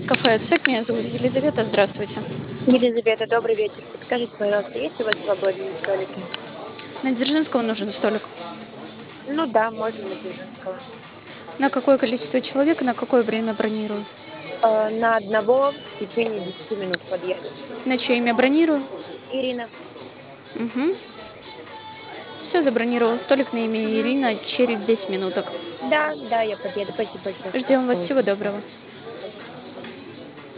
Кафе «Отсек». Меня зовут Елизавета. Здравствуйте. Елизавета, добрый вечер. Подскажите, пожалуйста, есть у вас свободные столики? На Дзержинского нужен столик. Ну да, можно на Дзержинского. На какое количество человек и на какое время бронирую? На одного в течение 10 минут подъедут. На чье имя бронирую? Ирина. Угу. Все, забронировал столик на имя Мгм. Ирина через 10 минуток. Да, да, я подъеду. Спасибо большое. Ждем вас. Всего доброго.